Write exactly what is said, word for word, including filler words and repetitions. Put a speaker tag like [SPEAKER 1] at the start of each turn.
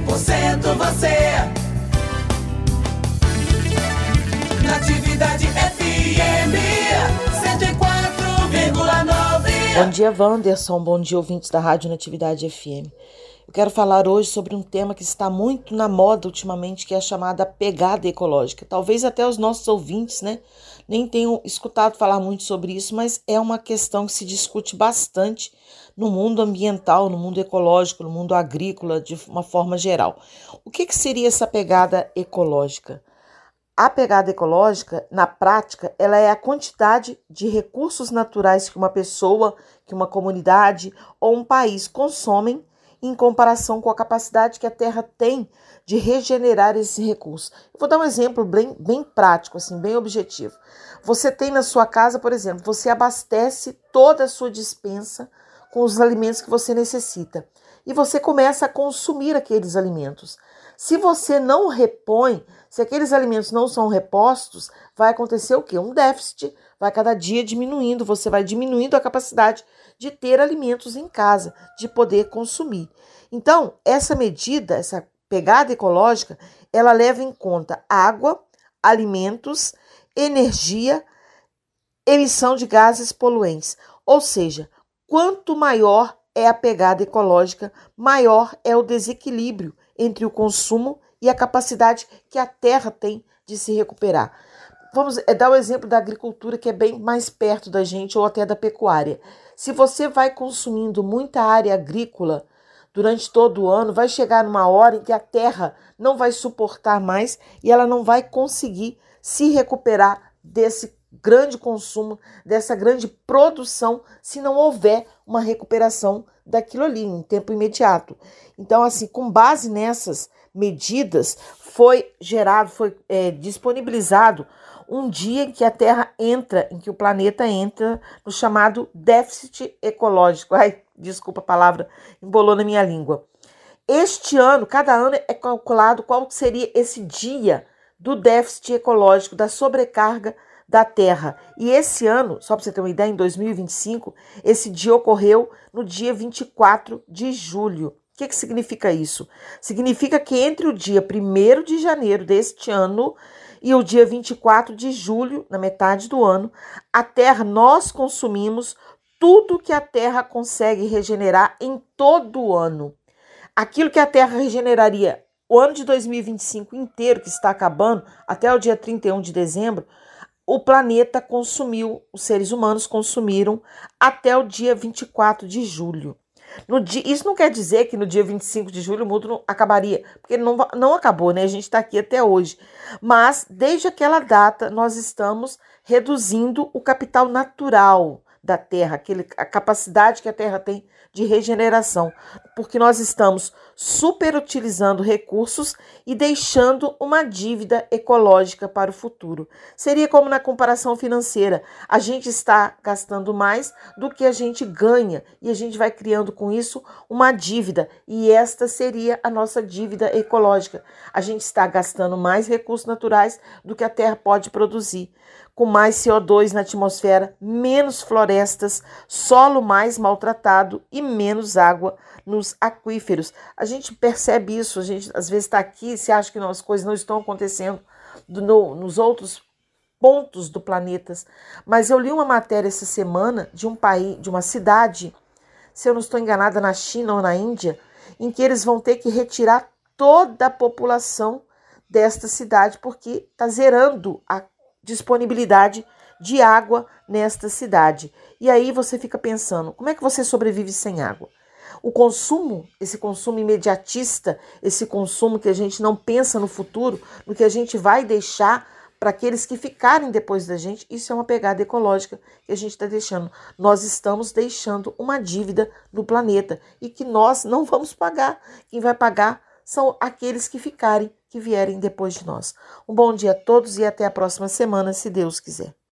[SPEAKER 1] por cento você. Natividade F M cento e quatro vírgula nove.
[SPEAKER 2] Bom dia, Wanderson. Bom dia, ouvintes da Rádio Natividade F M. Eu quero falar hoje sobre um tema que está muito na moda ultimamente, que é a chamada pegada ecológica. Talvez até os nossos ouvintes, né, nem tenham escutado falar muito sobre isso, mas é uma questão que se discute bastante no mundo ambiental, no mundo ecológico, no mundo agrícola, de uma forma geral. O que, que seria essa pegada ecológica? A pegada ecológica, na prática, ela é a quantidade de recursos naturais que uma pessoa, que uma comunidade ou um país consomem em comparação com a capacidade que a Terra tem de regenerar esses recursos. Eu vou dar um exemplo bem, bem prático, assim, bem objetivo. Você tem na sua casa, por exemplo, você abastece toda a sua despensa com os alimentos que você necessita e você começa a consumir aqueles alimentos. Se você não repõe, se aqueles alimentos não são repostos, vai acontecer o quê? Um déficit, vai cada dia diminuindo, você vai diminuindo a capacidade de ter alimentos em casa, de poder consumir. Então, essa medida, essa pegada ecológica, ela leva em conta água, alimentos, energia, emissão de gases poluentes. Ou seja, quanto maior é a pegada ecológica, maior é o desequilíbrio entre o consumo e a capacidade que a terra tem de se recuperar. Vamos dar o exemplo da agricultura, que é bem mais perto da gente, ou até da pecuária. Se você vai consumindo muita área agrícola durante todo o ano, vai chegar numa hora em que a terra não vai suportar mais e ela não vai conseguir se recuperar desse grande consumo, dessa grande produção, se não houver uma recuperação daquilo ali em tempo imediato. Então, assim, com base nessas medidas, foi gerado, foi é, disponibilizado um dia em que a Terra entra, em que o planeta entra no chamado déficit ecológico. Ai, desculpa a palavra, embolou na minha língua. Este ano, cada ano é calculado qual seria esse dia do déficit ecológico, da sobrecarga da Terra. E esse ano, só para você ter uma ideia, em dois mil e vinte e cinco, esse dia ocorreu no dia vinte e quatro de julho. O que, que significa isso? Significa que entre o dia primeiro de janeiro deste ano e o dia vinte e quatro de julho, na metade do ano, a Terra, nós consumimos tudo que a Terra consegue regenerar em todo o ano. Aquilo que a Terra regeneraria o ano de dois mil e vinte e cinco inteiro, que está acabando, até o dia trinta e um de dezembro, o planeta consumiu, os seres humanos consumiram até o dia vinte e quatro de julho. No dia, isso não quer dizer que no dia vinte e cinco de julho o mundo não acabaria, porque não, não acabou, né? A gente está aqui até hoje. Mas, desde aquela data, nós estamos reduzindo o capital natural da Terra, aquele, a capacidade que a Terra tem de regeneração, porque nós estamos superutilizando recursos e deixando uma dívida ecológica para o futuro. Seria como na comparação financeira, a gente está gastando mais do que a gente ganha e a gente vai criando com isso uma dívida, e esta seria a nossa dívida ecológica. A gente está gastando mais recursos naturais do que a Terra pode produzir, com mais C O dois na atmosfera, menos florestas, solo mais maltratado e menos água nos aquíferos. A gente percebe isso, a gente às vezes está aqui e se acha que as coisas não estão acontecendo no, nos outros pontos do planeta. Mas eu li uma matéria essa semana de um país, de uma cidade, se eu não estou enganada, na China ou na Índia, em que eles vão ter que retirar toda a população desta cidade porque está zerando a disponibilidade de água nesta cidade. E aí você fica pensando, como é que você sobrevive sem água? O consumo, esse consumo imediatista, esse consumo que a gente não pensa no futuro, no que a gente vai deixar para aqueles que ficarem depois da gente, isso é uma pegada ecológica que a gente está deixando. Nós estamos deixando uma dívida no planeta e que nós não vamos pagar. Quem vai pagar são aqueles que ficarem, que vierem depois de nós. Um bom dia a todos e até a próxima semana, se Deus quiser.